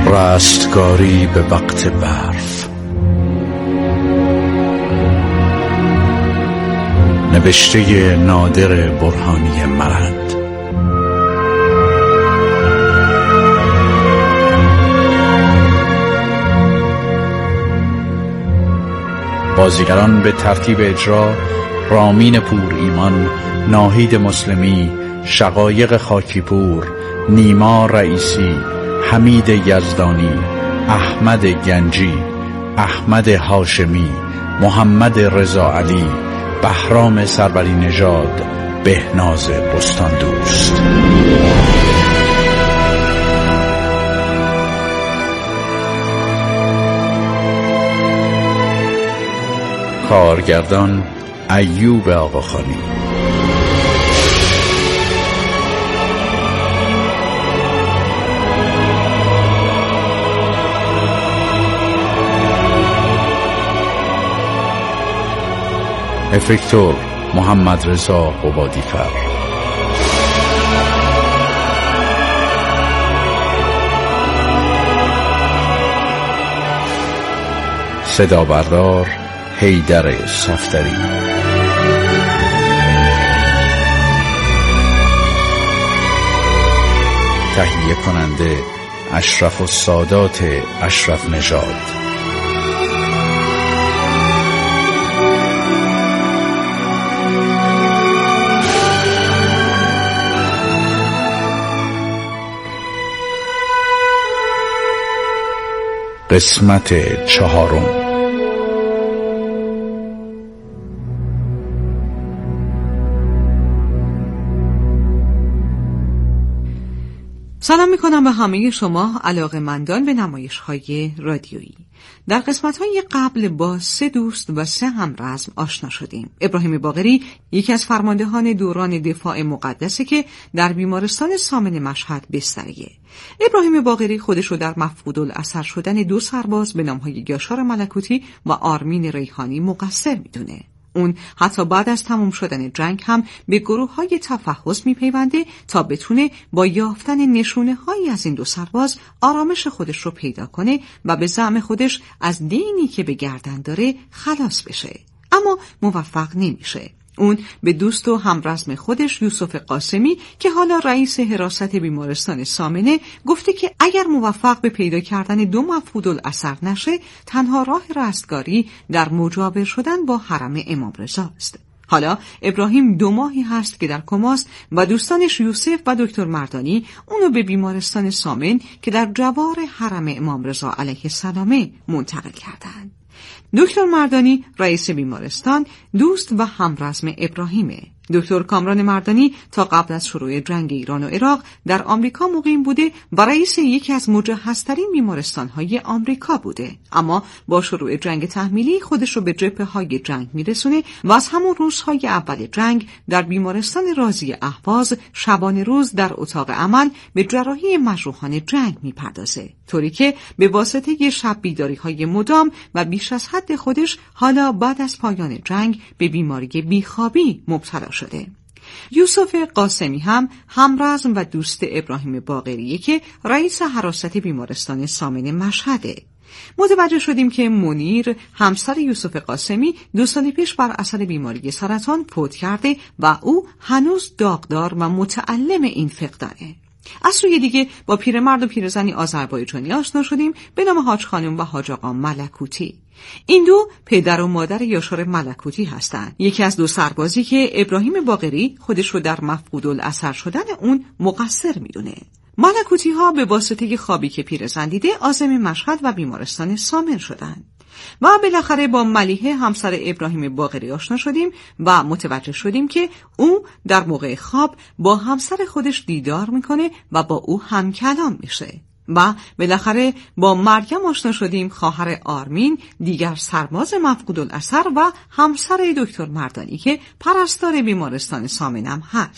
رستگاری به وقت برف. نوشته نادر برهانی مرند. بازیگران به ترتیب اجرا: رامین پور ایمان، ناهید مسلمی، شقایق خاکیپور، نیما رئیسی، حمید یزدانی، احمد گنجی، احمد هاشمی، محمد رضا علی، بهرام سروری نژاد، بهناز بستان دوست. کارگردان ایوب آقاخانی. افکتور محمد رضا قبادی‌فر. صدا بردار حیدر صفدری. تهیه کننده اشرف السادات اشرف نژاد. قسمت 4. سلام میکنم به همه شما علاقه‌مندان به نمایش‌های رادیویی. در قسمت‌های قبل با 3 دوست و 3 همرزم آشنا شدیم. ابراهیم باقری یکی از فرماندهان دوران دفاع مقدسه که در بیمارستان سامن مشهد بستریه. ابراهیم باقری خودش رو در مفقودالاثر شدن 2 سرباز به نام‌های یاشار ملکوتی و آرمین ریحانی مقصر میدونه. اون حتی بعد از تموم شدن جنگ هم به گروه‌های تفحص میپیونده تا بتونه با یافتن نشونه‌هایی از این 2 سرباز آرامش خودش رو پیدا کنه و به زعم خودش از دینی که به گردن داره خلاص بشه. اما موفق نمیشه. اون به دوست و همرزم خودش یوسف قاسمی که حالا رئیس حراست بیمارستان سامنه گفته که اگر موفق به پیدا کردن 2 مفقودالاثر نشه، تنها راه رستگاری در مجاور شدن با حرم امام رضا است. حالا ابراهیم 2 ماهی هست که در کماست و دوستانش یوسف و دکتر مردانی اونو به بیمارستان سامن که در جوار حرم امام رضا علیه السلام منتقل کردند. دکتر مردانی رئیس بیمارستان دوست و همرزم ابراهیمه. دکتر کامران مردانی تا قبل از شروع جنگ ایران و عراق در آمریکا مقیم بوده و رئیس یکی از مجهزترین بیمارستان‌های آمریکا بوده، اما با شروع جنگ تحمیلی خودش رو به جبهه‌های جنگ میرسونه و از همون روزهای اول جنگ در بیمارستان رازی اهواز شبانه روز در اتاق عمل به جراحی مجروحان جنگ میپردازه، طوری که به واسطه شب بیداری‌های مدام و بیش از حد خودش حالا بعد از پایان جنگ به بیماری بیخوابی مبتلا شده. یوسف قاسمی هم همرزم و دوست ابراهیم باقریه که رئیس حراست بیمارستان سامن مشهده. متوجه شدیم که منیر همسر یوسف قاسمی 2 سال پیش بر اثر بیماری سرطان فوت کرده و او هنوز داغدار و متألم این فقدانه. از سوی دیگه با پیرمرد و پیرزنی آذربایجانی آشنا شدیم به نام حاج خانم و حاج آقا ملکوتی. این 2 پدر و مادر یاشار ملکوتی هستند. یکی از 2 سربازی که ابراهیم باقری خودش رو در مفقودالاثر شدن اون مقصر میدونه. ملکوتی ها به واسطه خوابی که پیرزن دیده عازم مشهد و بیمارستان سامن شدند. و بالاخره با ملیحه همسر ابراهیم باقری آشنا شدیم و متوجه شدیم که او در موقع خواب با همسر خودش دیدار میکنه و با او هم کلام میشه. و بالاخره با مریم آشنا شدیم، خواهر آرمین، دیگر سرباز مفقودالاثر و همسر دکتر مردانی که پرستار بیمارستان سامنم هست.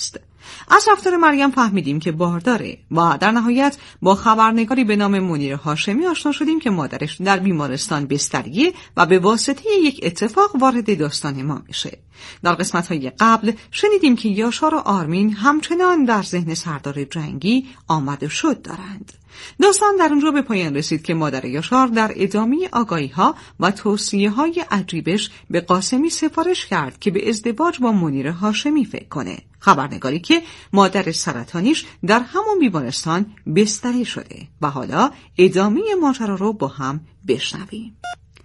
از رفتار مریم فهمیدیم که بارداره و در نهایت با خبرنگاری به نام منیر هاشمی آشنا شدیم که مادرش در بیمارستان بستریه و به واسطه یک اتفاق وارد داستان ما میشه. در قسمت‌های قبل شنیدیم که یاشار و آرمین همچنان در ذهن سردار جنگی آمد و شد دارند. داستان در اونجا به پایان رسید که مادر یاشار در ادامه آگاهی‌ها و توصیه‌های عجیبش به قاسمی سفارش کرد که به ازدواج با منیر هاشمی فکر کنه. خبرنگاری که مادر سرطانیش در همون بیمارستان بستری شده و حالا ادامه ماجرا رو با هم بشنویم.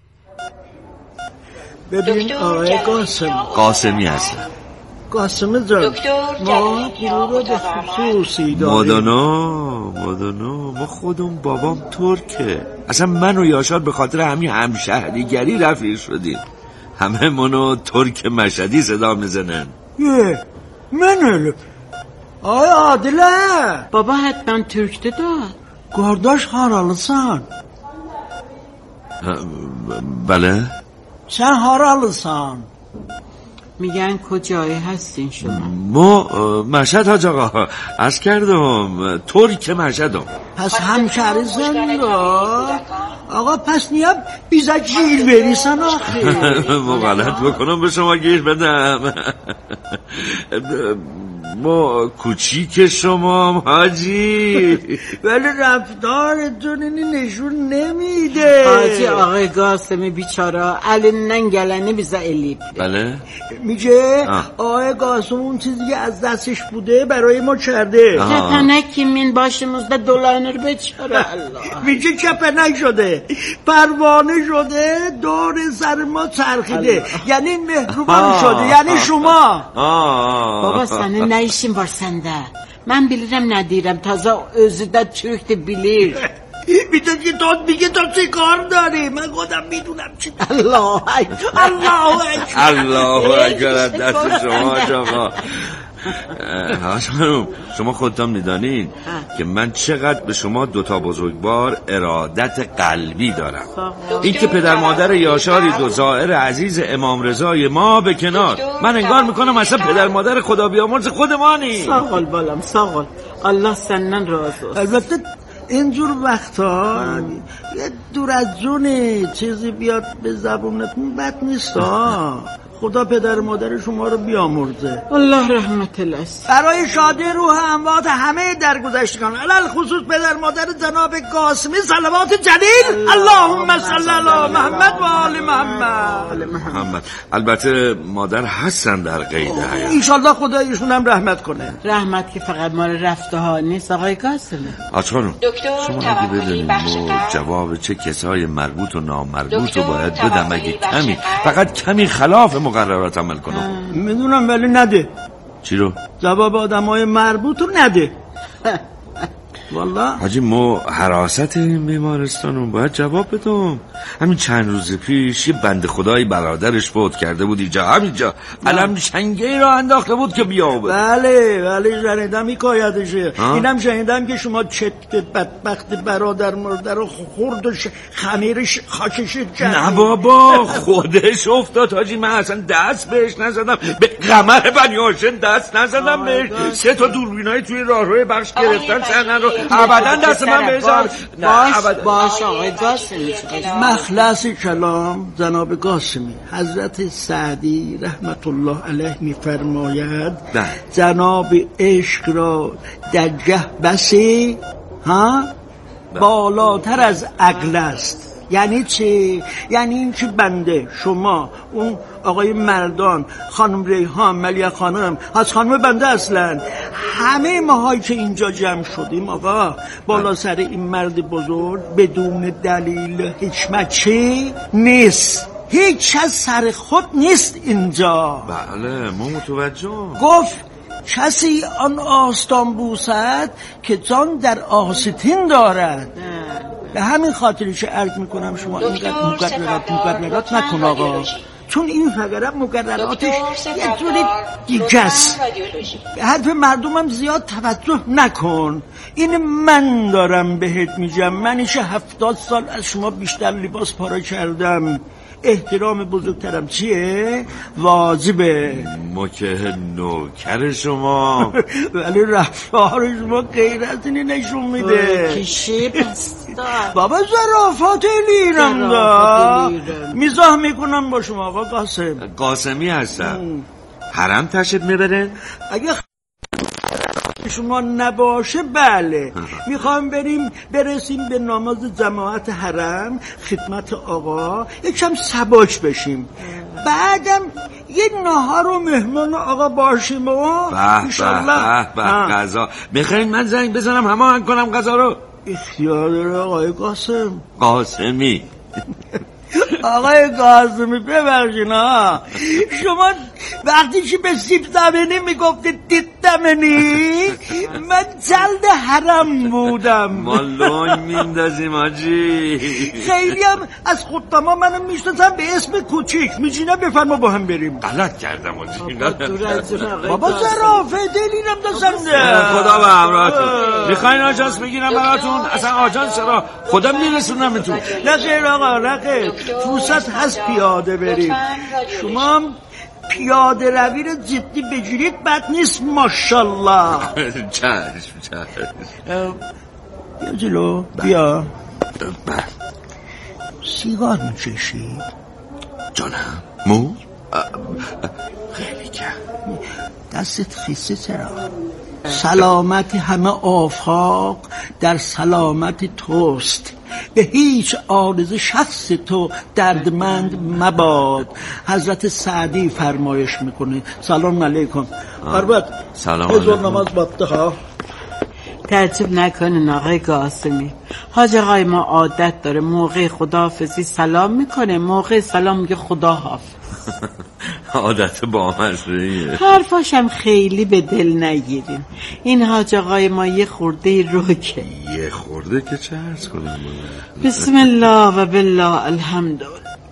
ببین آقای قاسمی هستم. قاسم جان، ما گروه رو به خصوصی داریم. مادانا ما خودم بابام ترکه. اصلا من و یاشار به خاطر همین همشهریگری رفیق شدیم. همه منو ترک مشهدی صدا میزنن. من آقای عادله بابا حتما ترکته داد. گرداش haralısın. بله. sen haralısın. میگن کجایی هستین شما؟ ما مشهد حاج آقا. عرض کردم ترک مشهدم. پس همشهریسن آقا. پس نیا بیزا گیر بریسن آخه. ما غلط بکنم به شما گیر بدم. ما کوچیک شما حاجی. ولی رفتارتون اینی نشون نمیده. حاجی آقای قاسمی بیچاره الان گلنی بیزا الیب. بله میگه آقای قاسم اون چیزی که از دستش بوده برای ما کرده. کپنک kimin başımızda dolanır بیچاره. الله میگه کپنک شده، پروانه شده، دور سر ما چرخیده. یعنی مهربان شده، یعنی شما. بابا senin ne işin var sende? من bilirəm nə deyirəm. Taza özü də Türkdür bilir. میگه تو چی کار داری؟ من خودم میدونم چی. الله اکبر. دست شما آقا. شما خودتان میدانین که من چقدر به شما دوتا بزرگوار ارادت قلبی دارم. این که پدر مادر یاشاری دو زائر عزیز امام رضای ما به کنار، من انگار میکنم اصلا پدر مادر خدا بیامرز خودمانی. ساقل بالم ساقل، الله سنن رازوست. البته اینجور وقتا یه دور از جونه چیزی بیاد به زبونتون بد نیست. خدا پدر مادر شما رو بیامرزه. الله رحمت الله. برای شادی روح اموات همه درگذشتگان، علل خصوص پدر مادر جناب قاسمی صلوات جلیل. اللهم صل علی محمد و آل محمد. البته مادر هستن در قید حیات. انشالله خدا ایشون هم رحمت کنه. رحمت که فقط مال رفته ها نیست آقای قاسمی. آچانو شما اگه بدونیم جواب چه کسای مربوط و نامربوط رو باید بدم اگه کمی، فقط کمی خلاف مقررات عمل کنم. میدونم ولی نده. چی رو؟ جواب آدمای مربوط رو نده. والله حاجی ما حراست این بیمارستان رو باید جواب بدم. همین چند روز پیش یه بند خدای برادرش فوت کرده بود همینجا علم شنگه را انداخته بود که بیابه. بله شنیدم حکایتشه. اینم شنیدم که شما چت بدبخت برادر مرده رو خورد و خمیرش خاکش کرد. نه بابا خودش افتاد حاجی. من اصلا دست بهش نزدم، به قمر بنی هاشم دست نزدم بهش. 3 تا دوربینای توی راهروی بخش گرفتن سنن رو ابدا دست من بهش. باش آقای قاسمی. مخلص کلام جناب قاسمی، حضرت سعدی رحمت الله علیه میفرماید جناب عشق را در جه بسی بالاتر از عقل است. یعنی چی؟ یعنی این که بنده، شما، اون آقای مردان، خانم ریحان، ملیه خانم، از خانم بنده اصلا همه ماهایی که اینجا جمع شدیم آقا بالا سر این مرد بزرگ بدون دلیل حکمت چی؟ نیست. هیچ از سر خود نیست اینجا. بله ما متوجه. گفت کسی آن آستان بوسد که جان در آستین دارد. به همین خاطری که عرض میکنم شما اینقدر مقررات نکن آقا، چون این فقره مقرراتش یه جوری دیگه است. به حرف مردمم زیاد توجه نکن. این من دارم بهت میگم. من ایشه 70 سال از شما بیشتر لباس پاره کردم. احترام بزرگترم چیه؟ واجبه. ما که نوکر شما. ولی رفتار شما غیر از اینی نشون میده. کشی بستا بابا ظرافت لیرم دا میزاح میکنم با شما آقا قاسم. قاسمی هستم. حرم تشریف میبرن؟ اگه شما نباشه بله. میخوام برسیم به نماز جماعت حرم، خدمت آقا، یکم سباش بشیم، بعدم یه نهار و مهمان آقا باشیم و انشالله. به غذا میخواین من زنگ بزنم هماهنگ کنم غذا رو؟ اختیار داره آقای قاسم. قاسمی آقای قاسمی ببخشین ها، شما وقتی که به سیب زمینی میگفتید دیدمنی، من جلد حرم بودم. ما لنگ میندازیم حاجی. خیلی هم از خودتما منو میشناسم به اسم کوچیک. میشینم بفرما با هم بریم. غلط کردم حاجی. بابا ظرافت دلیرم داشتم. خدا به همراهتون. میخواین آژانس بگیرم براتون؟ اصلا آژانس چرا؟ خدا میرسونمتون. نه خیر آقا نه خیر، فرصت هست پیاده بریم. شما پیاده روی رو جدی بگیرید بد نیست ماشالله. چشم. بیا جلو بیا. سیگار میکشید؟ جانم مو؟ خیلی کم. دستت خیسه چرا؟ سلامت همه آفاق در سلامت توست، به هیچ عارض شخص تو دردمند مباد. حضرت سعدی فرمایش میکنه. سلام علیکم. قربت سلام علیکم. نماز باته ها. تعجب نکنین آقای قاسمی، حاج آقای ما عادت داره موقع خداحافظی سلام میکنه، موقع سلام میگه خدا حافظ. عادت با مزرعیه. حرفاشم خیلی به دل نگیریم. این حاج آقای ما یه خورده روکه. یه خورده که چه عرض کنم؟ بسم الله و بالله الحمدلله.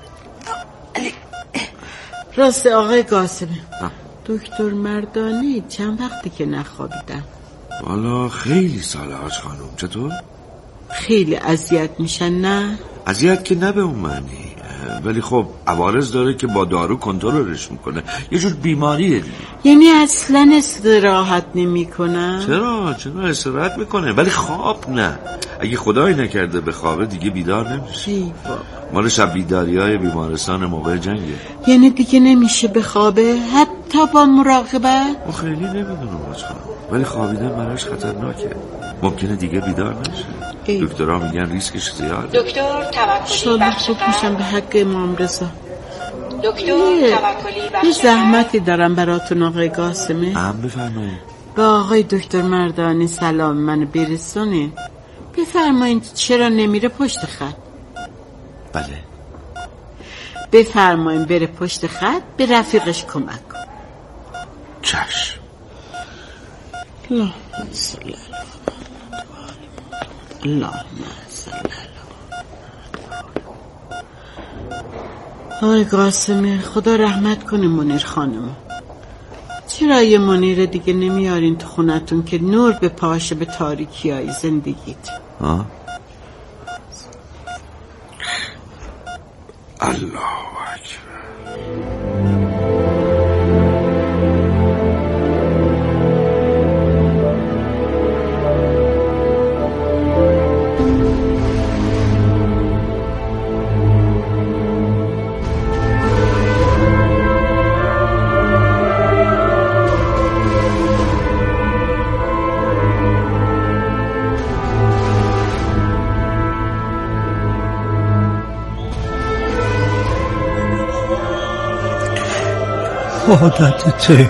راست آقای قاسمی، دکتر مردانی چند وقتی که نخوابیدن؟ والا خیلی ساله حاج خانم. چطور؟ خیلی اذیت میشن نه؟ اذیت که نه به اون معنی، ولی خب عوارض داره که با دارو کنترلش میکنه. یه جور بیماریه دیگه. یعنی اصلا استراحت نمیکنن؟ چرا استراحت میکنه ولی خواب نه. اگه خدایی نکرده به خوابه دیگه بیدار نمیشه. مال شب بیداری های بیمارستان موقع جنگه. یعنی دیگه نمیشه به خوابه حتی با مراقبت؟ خیلی نمیدونم حاج خانم، ولی خوابیدن براش خطرناکه. ممکنه دیگه بیدار نشه. دکترها میگن ریسکش زیاده. دکتر توکلی بخش میشم به حق امام رضا. دکتر توکلی بخش یه زحمتی دارم براتون آقای قاسمی. بفرمایید. با آقای دکتر مردانی سلام منو برسونین. بفرمایید چرا نمیره پشت خط؟ بله. بفرمایید بره پشت خط به رفیقش کمک کن. چشم. اللهم صل علی اللهم صل علی. آقای قاسمی خدا رحمت کنه منیر خانم. چرا یه منیر دیگه نمیارین تو خونتون که نور به پاشه به تاریکی های زندگیت؟ الله اکبر. عادتته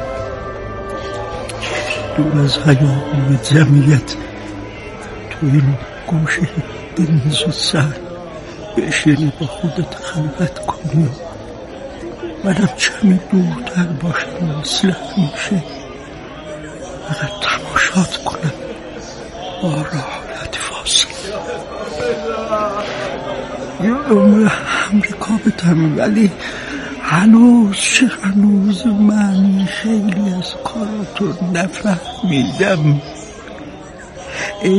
دور از حیاهوی جمعیت توی این گوشه دنز و سر بشینی با خودت خلوت کنی، منم کمی دورتر باشم اصلاح میشه، فقط تماشات کنم با راحت فاصله. یه عمر امریکا بتم ولی هنوز من خیلی از کاراتو نفهمیدم.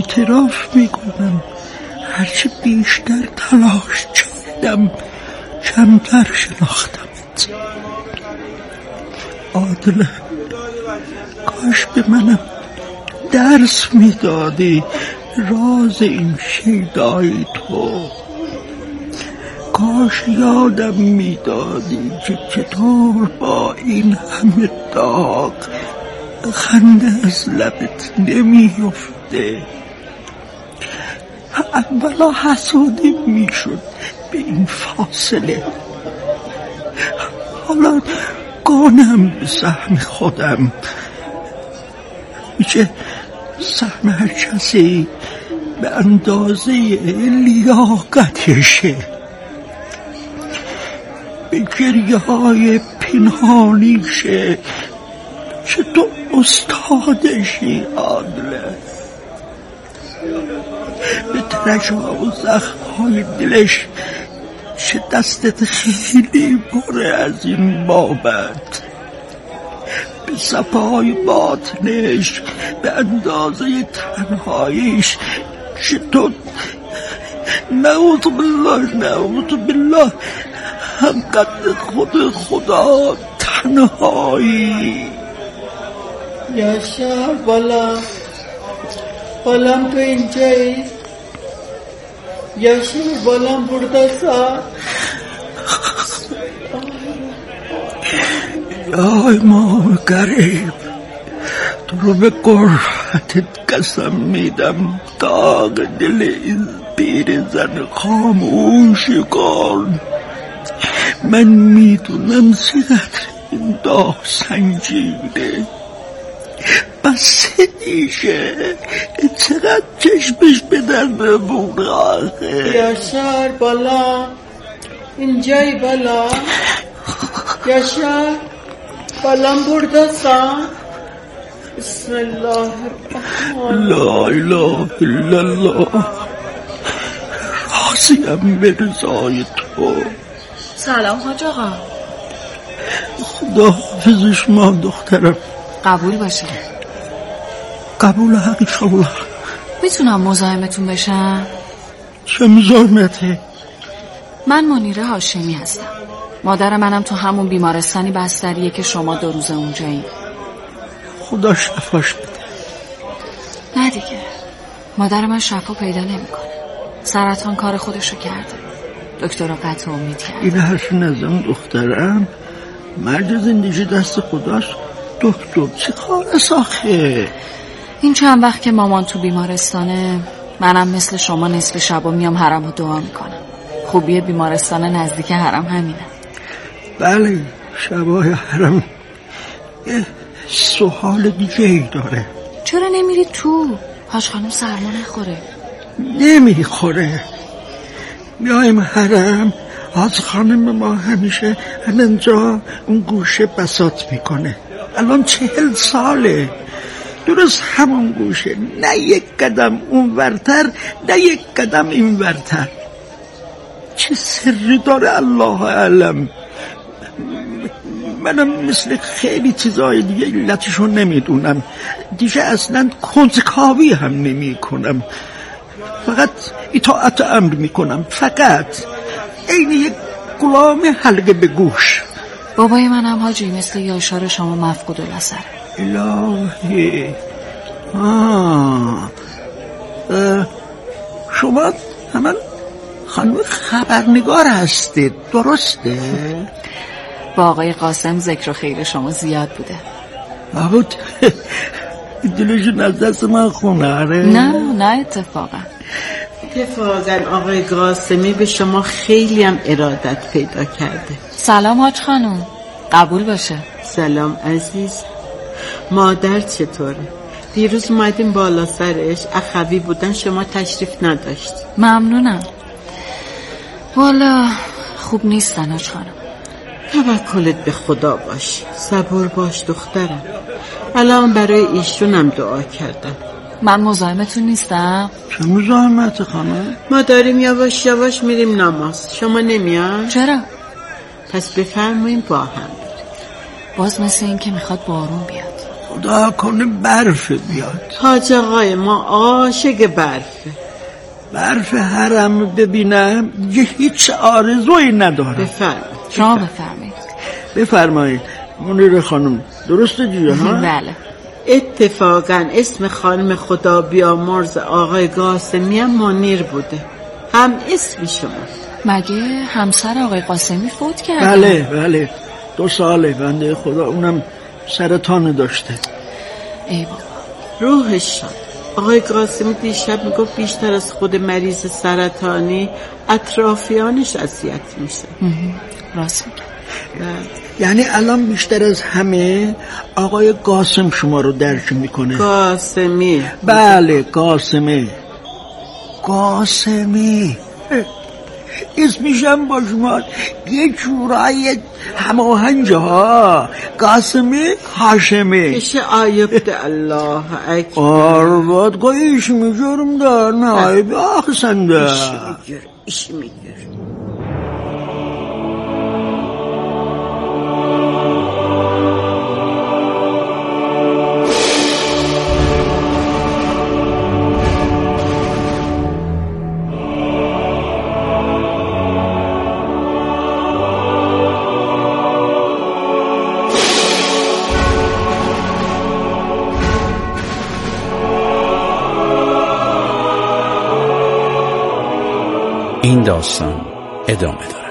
اعتراف میکنم هرچی بیشتر تلاش کردم کمتر شناختمت. عادله، کاش به منم درس میدادی راز این شیدای تو. کاش یادم میدادی که چطور با این همه داغ خنده از لبت نمیفته. اولا حسودی میشد به این فاصله، حالا گانم به سهم خودم. میشه سهم هر کسی به اندازه لیاقتشه. به گریه های پنهانیشه که تو استادشی عادله. به ترش‌ها و زخم‌های دلش چه دستت خیلی پره از این بابت. به صفای باطنش به اندازه تنهاییش که تو نعوذ بالله هم قد خود خدا تنهایی. یاشار بالام تو اینجایی؟ یاشار بالام بردسا؟ یا امام غریب، تو رو به قربتت قسم میدم داغ دل این پیرزن خاموش کن. من میدونم چقدر این داغ سنگینه، بس دیشه چقدر چشمش به در نمونه آخه. یاشار بالا اینجایی؟ بالا یاشار بالام بردسا؟ بسم الله الرحمن. لا اله الا الله. راضیم به رضای تو. سلام حاج آقا. خدا حافظ شما دخترم. قبول باشه. قبول حقیقالله. میتونم مزاحمتون بشم؟ چه مزاحمتی؟ من منیره هاشمی هستم. مادر منم تو همون بیمارستانی بستریه که شما 2 روز اونجایی. خدا شفاش بده. نه دیگه، مادر من شفا پیدا نمیکنه. سرطان کار خودشو کرده. دکترها قطع امید کرد. این حرف نزن دخترم، مرد زندگی دست خداست. دکتر چه کار ساخه؟ این چند وقت که مامان تو بیمارستانه، منم مثل شما نصف شبا میام حرم رو دعا میکنم. خوبی بیمارستان نزدیک حرم همینه. بله، شبای حرم یه سوال دیگه ای داره. چرا نمیری تو؟ حاج خانم سرما نخوره. نمیخوره. میایم حرم، حاج خانم ما همیشه همینجا اون گوشه بساط میکنه. الان 40 ساله درست همون گوشه، نه یک قدم اون ورتر نه یک قدم این ورتر. چه سری داره الله اعلم. منم مثل خیلی چیزای دیگه علتشو نمیدونم دیگه، اصلا کنجکاوی هم نمی کنم، فقط اطاعت امر میکنم، فقط این یک غلام حلقه به گوش. بابای منم حاجی مثل یاشار شما مفقود الاثره. الهی. شما همان خانم خبرنگار هستید درسته؟ با آقای قاسم ذکر و خیر شما زیاد بوده. بود دلشون از دست من خونه. نه اتفاقا آقای قاسمی به شما خیلی هم ارادت پیدا کرده. سلام حاج خانم. قبول باشه. سلام عزیز. مادر چطوره؟ دیروز اومدیم بالا سرش، اخوی بودن، شما تشریف نداشت. ممنونم. والا خوب نیستن حاج خانم. توکلت به خدا باش، صبور باش دخترم. الان برای ایشونم دعا کردم. من مزاحمتون نیستم؟ چه مزاحمت خانم؟ ما داریم یواش یواش میریم نماز، شما نمیان؟ چرا؟ پس بفرماییم با هم بریم. باز مثل این که میخواد بارون بیاد. خدا کنه برف بیاد. حاج آقای ما عاشق برفه. برف حرم ببینم یه هیچ آرزویی ندارم. بفرمایید منیر خانم، درسته دیگه ها؟ بله. اتفاقا اسم خانم خدا بیامرز آقای قاسمی هم منیر بوده، هم اسم شما. مگه همسر آقای قاسمی فوت کرده؟ بله 2 ساله بنده خدا، اونم سرطان داشته. ای بابا روحش شاد. آقای قاسمی دیشب میگفت بیشتر از خود مریض سرطانی اطرافیانش اذیت میشه. راست میگه. یعنی الان بیشتر از همه آقای قاسم شما رو درک میکنه. قاسمی؟ بله قاسمی. اسمشم با شما یه جورای هماهنگه ها. قاسمی هاشمی. کشه آیبت الله اکبر. آرباد قایش میجورم در نایب آخسن در ایشی میگیر. این داستان ادامه دارد.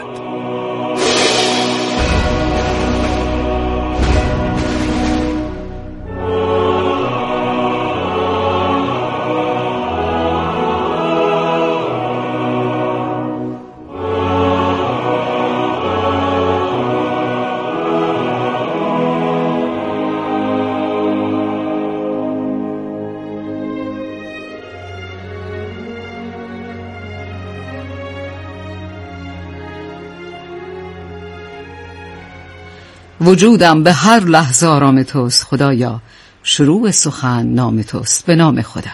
وجودم به هر لحظه آرام توست خدایا، شروع سخن نام توست به نام خدا.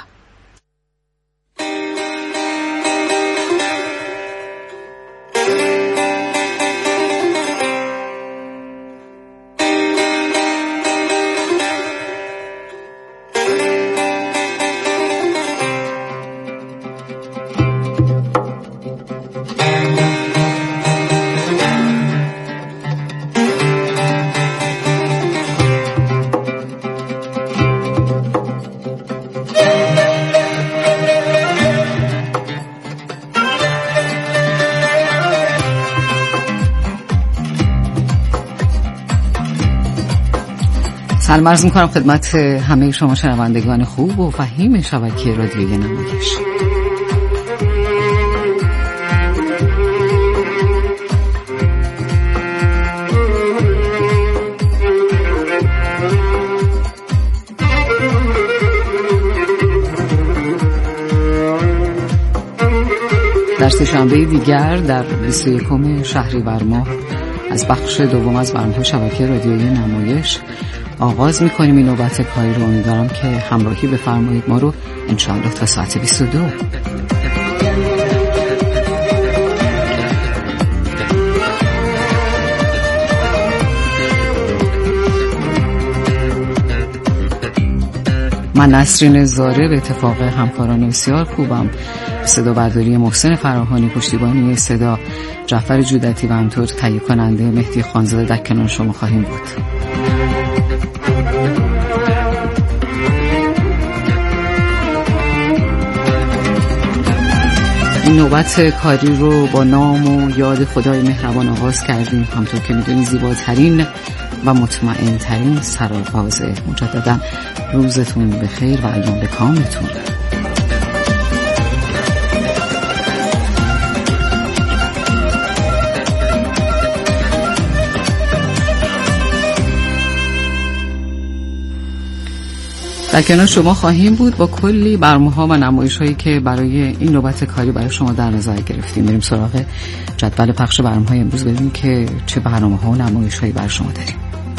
سلام عرض می‌کنم خدمت همه شما شنوندگان خوب و فهیم شبکه رادیوی نمایش. در سه‌شنبه دیگر در 21 شهریور ماه از بخش دوم از برنامه شبکه رادیویی نمایش آغاز میکنیم این نوبت کاری رو. امیدوارم که همراهی بفرمایید ما رو انشاءالله تا ساعت 22. من نسرین زاره به اتفاق همکاران بسیار خوبم، صدا برداری محسن فراهانی، پشتیبانی صدا جعفر جودتی و همطور تهیه کننده مهدی خانزاده در کنار شما خواهیم بود. این نوبت کاری رو با نام و یاد خدای مهربان آغاز کردیم. همطور که میدونید زیباترین و مطمئن ترین سرآغاز. مجددا روزتون بخیر و ایام به کامتون. در کنار شما خواهیم بود با کلی برنامه‌ها و نمایش‌هایی که برای این نوبت کاری برای شما در نظر گرفتیم. بریم سراغ جدول پخش برنامه‌های امروز ببینیم که چه برنامه‌ها و نمایش‌هایی برای شما داریم.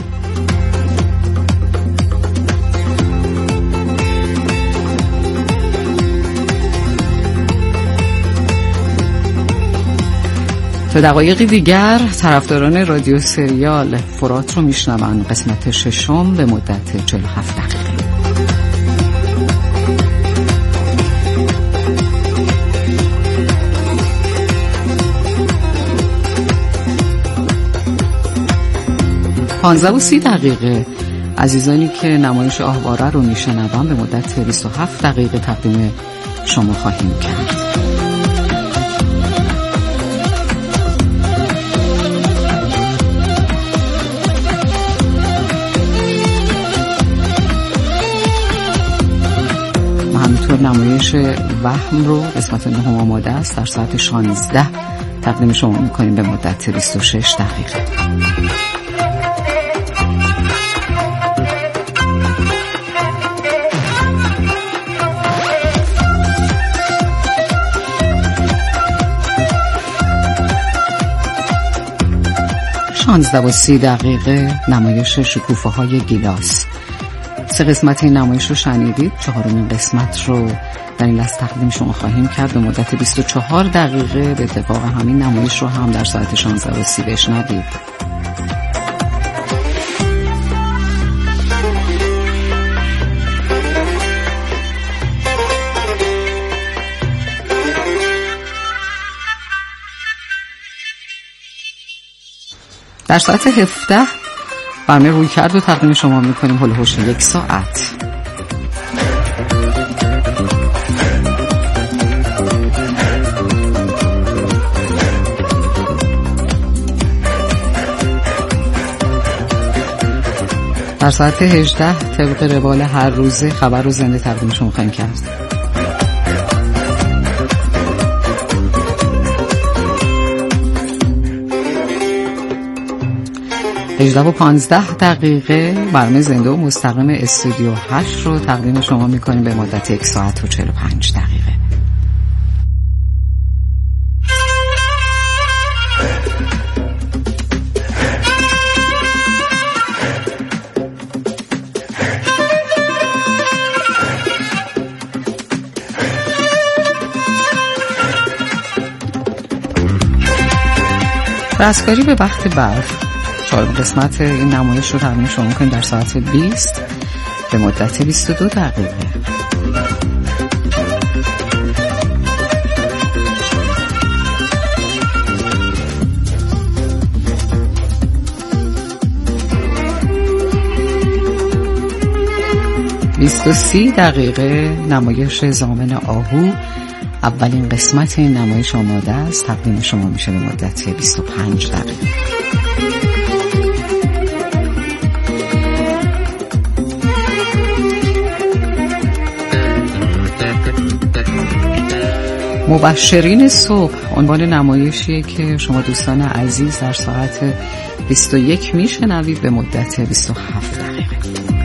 تا دقایقی دیگر طرفداران رادیو سریال فرات رو میشنون، قسمت 6 به مدت 47 دقیقه. 15:30 عزیزانی که نمایش آهواره رو میشنون به مدت 27 دقیقه تقدیم شما خواهیم کرد. همینطور نمایش وهم رو قسمت 9 آماده است، در ساعت 16 تقدیم شما میکنیم به مدت 26 دقیقه. و 30 نمایش شکوفه های گیلاس. 3 قسمت این نمایش رو شنیدید. 4مین قسمت رو در این لحظه تقدیم شما خواهیم کرد به مدت 24 دقیقه. به اتفاق همین نمایش رو هم در ساعت 16:30 بشنوید. در ساعت 17 برنامه روی کرد و تقدیم شما میکنیم هلوهوش 1 ساعت. در ساعت 18 طبق روال هر روزه خبر رو زنده تقدیم شما خواهیم کرد. 18:15 برنامه زنده و مستقیم استودیو 8 رو تقدیم شما میکنیم به مدت 1 ساعت و 45 دقیقه. رستگاری به وقت برف. 4 قسمت این نمایش رو تقدیم شما می‌کنیم در ساعت 20 به مدت 22 دقیقه. و 30 نمایش ضامن آهو. اولین قسمت این نمایش آماده است، تقدیم شما میشه به مدت 25 دقیقه. مبشرین صبح عنوان نمایشیه که شما دوستان عزیز در ساعت 21 میشنوید به مدت 27 دقیقه.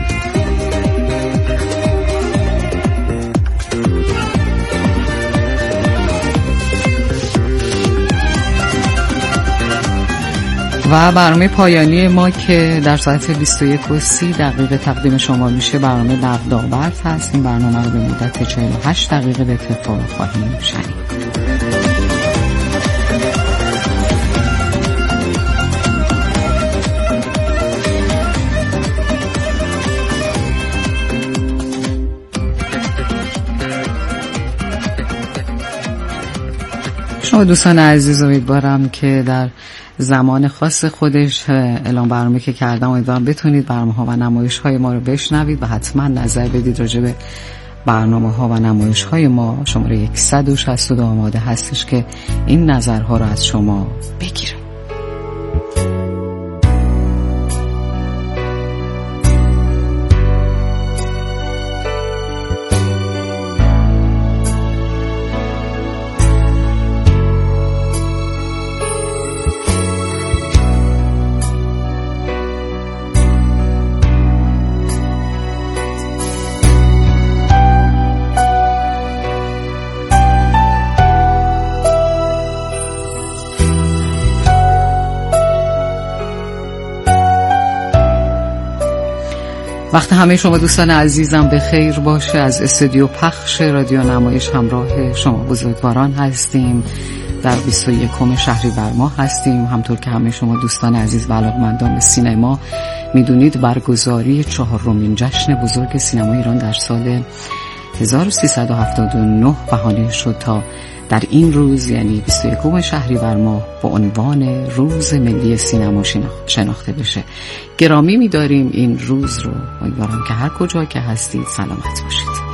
و برنامه پایانی ما که در ساعت 21:30 تقدیم شما میشه برنامه دغدغه‌ورز هست. این برنامه رو به مدت 48 دقیقه به اتفاق خواهیم شنید. شما دوستان عزیز امیدوارم که در زمان خاص خودش اعلام برنامه که کردم امیدوارم بتونید برنامه‌ها و نمایش‌های ما رو بشنوید و حتما نظر بدید راجع به برنامه‌ها و نمایش‌های ما. شماره 162 آماده هستش که این نظرها رو از شما بگیره. وقت همه شما دوستان عزیزم به خیر باشه. از استودیو پخش رادیو نمایش همراه شما بزرگواران هستیم. در 21 شهریور ماه هستیم. همطور که همه شما دوستان عزیز و علاقه‌مندان به سینما میدونید برگزاری 4مین جشن بزرگ سینما ایران در سال 1379 بهانه شد تا در این روز یعنی 21 شهریور ماه به عنوان روز ملی سینما شناخته بشه. گرامی می‌داریم این روز رو. امیدوارم که هر کجا که هستید سلامت باشید.